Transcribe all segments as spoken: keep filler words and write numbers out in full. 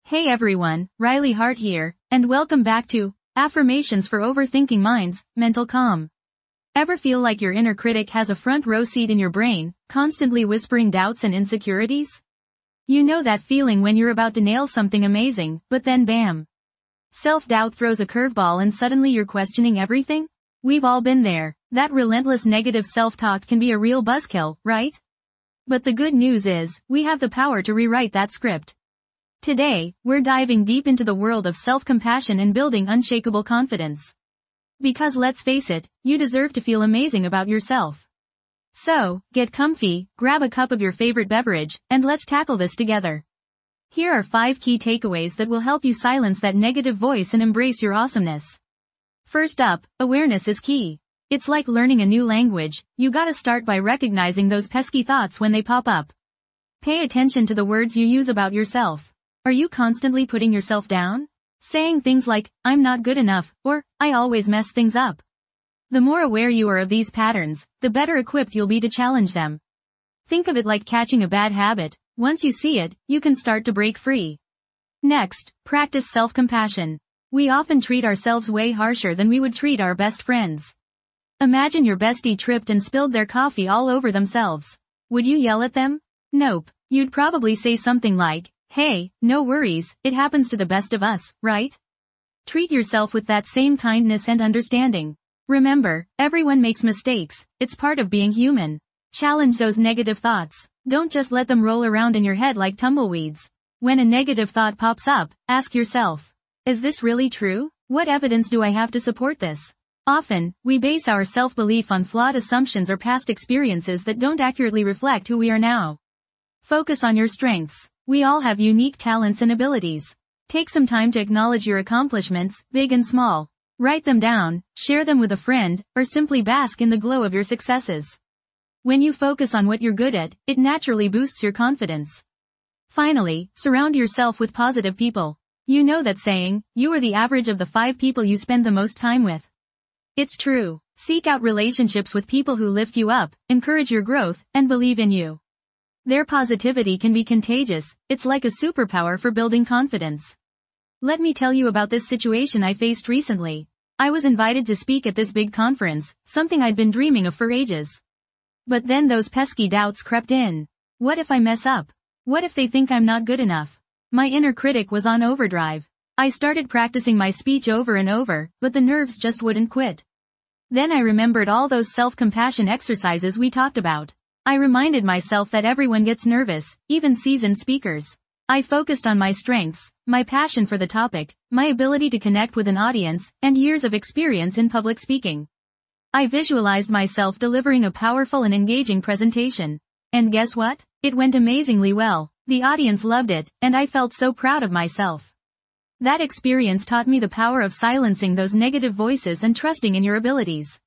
Hey everyone, Riley Hart here, and welcome back to Affirmations for Overthinking Minds, Mental Calm. Ever feel like your inner critic has a front row seat in your brain, constantly whispering doubts and insecurities? You know that feeling when you're about to nail something amazing, but then bam. Self-doubt throws a curveball and suddenly you're questioning everything? We've all been there. That relentless negative self-talk can be a real buzzkill, right? But the good news is, we have the power to rewrite that script. Today, we're diving deep into the world of self-compassion and building unshakable confidence. Because let's face it, you deserve to feel amazing about yourself. So, get comfy, grab a cup of your favorite beverage, and let's tackle this together. Here are five key takeaways that will help you silence that negative voice and embrace your awesomeness. First up, awareness is key. It's like learning a new language, you gotta start by recognizing those pesky thoughts when they pop up. Pay attention to the words you use about yourself. Are you constantly putting yourself down? Saying things like, I'm not good enough, or, I always mess things up. The more aware you are of these patterns, the better equipped you'll be to challenge them. Think of it like catching a bad habit. Once you see it, you can start to break free. Next, practice self-compassion. We often treat ourselves way harsher than we would treat our best friends. Imagine your bestie tripped and spilled their coffee all over themselves. Would you yell at them? Nope. You'd probably say something like, hey, no worries, it happens to the best of us, right? Treat yourself with that same kindness and understanding. Remember, everyone makes mistakes, it's part of being human. Challenge those negative thoughts. Don't just let them roll around in your head like tumbleweeds. When a negative thought pops up, ask yourself, is this really true? What evidence do I have to support this? Often, we base our self-belief on flawed assumptions or past experiences that don't accurately reflect who we are now. Focus on your strengths. We all have unique talents and abilities. Take some time to acknowledge your accomplishments, big and small. Write them down, share them with a friend, or simply bask in the glow of your successes. When you focus on what you're good at, it naturally boosts your confidence. Finally, surround yourself with positive people. You know that saying, you are the average of the five people you spend the most time with. It's true. Seek out relationships with people who lift you up, encourage your growth, and believe in you. Their positivity can be contagious. It's like a superpower for building confidence. Let me tell you about this situation I faced recently. I was invited to speak at this big conference, something I'd been dreaming of for ages. But then those pesky doubts crept in. What if I mess up? What if they think I'm not good enough? My inner critic was on overdrive. I started practicing my speech over and over, but the nerves just wouldn't quit. Then I remembered all those self-compassion exercises we talked about. I reminded myself that everyone gets nervous, even seasoned speakers. I focused on my strengths, my passion for the topic, my ability to connect with an audience, and years of experience in public speaking. I visualized myself delivering a powerful and engaging presentation. And guess what? It went amazingly well. The audience loved it, and I felt so proud of myself. That experience taught me the power of silencing those negative voices and trusting in your abilities.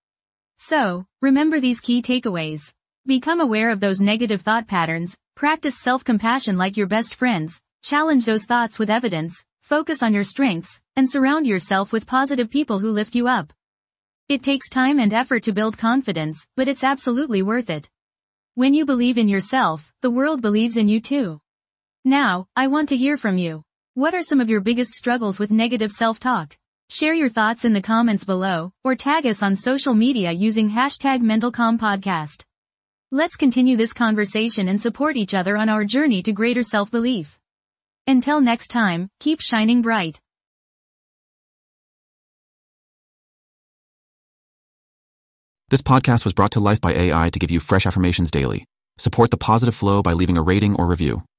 So, remember these key takeaways. Become aware of those negative thought patterns, practice self-compassion like your best friends, challenge those thoughts with evidence, focus on your strengths, and surround yourself with positive people who lift you up. It takes time and effort to build confidence, but it's absolutely worth it. When you believe in yourself, the world believes in you too. Now, I want to hear from you. What are some of your biggest struggles with negative self-talk? Share your thoughts in the comments below, or tag us on social media using hashtag MentalCalmPodcast. Let's continue this conversation and support each other on our journey to greater self-belief. Until next time, keep shining bright. This podcast was brought to life by A I to give you fresh affirmations daily. Support the positive flow by leaving a rating or review.